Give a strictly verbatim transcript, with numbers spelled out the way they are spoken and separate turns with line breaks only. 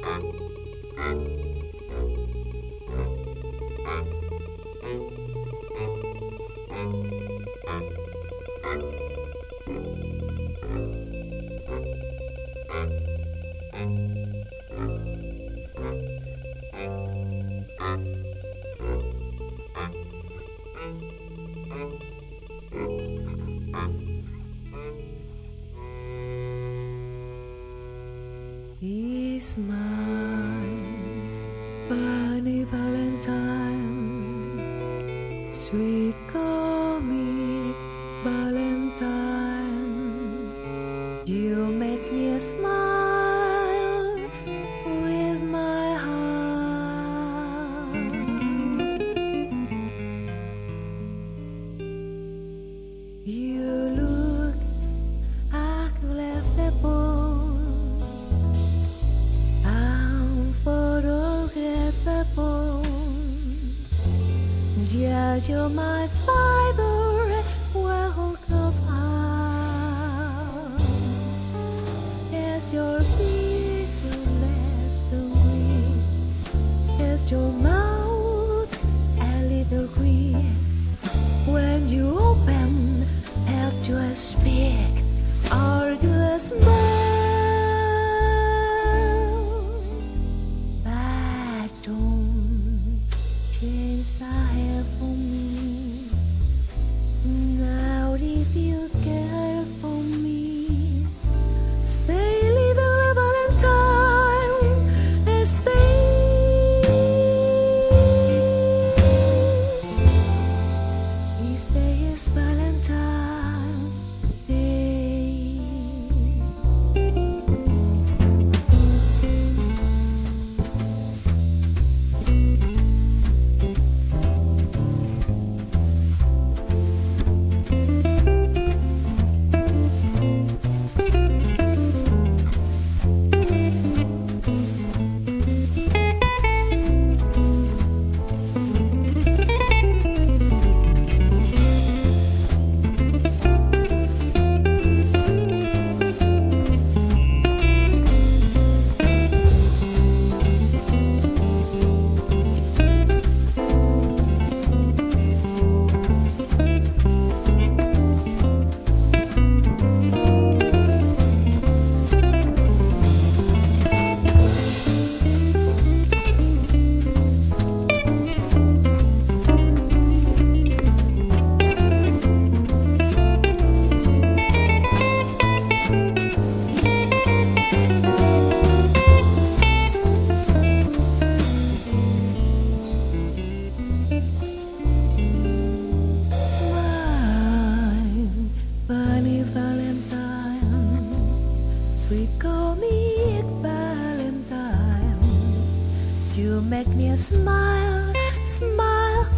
He's mine, Bunny Valentine, sweet comic Valentine. You make me smile with my heart. You look unbelievable. Yeah, you're my fiber, work of art. Yes, your figure less than green. Yes, your mouth a little green. When you open, help to speak or to smile. But don't change I have for me. Now if you care for me, stay little Valentine, stay. This day is Valentine's Day. Sweet comic Valentine, you make me smile, smile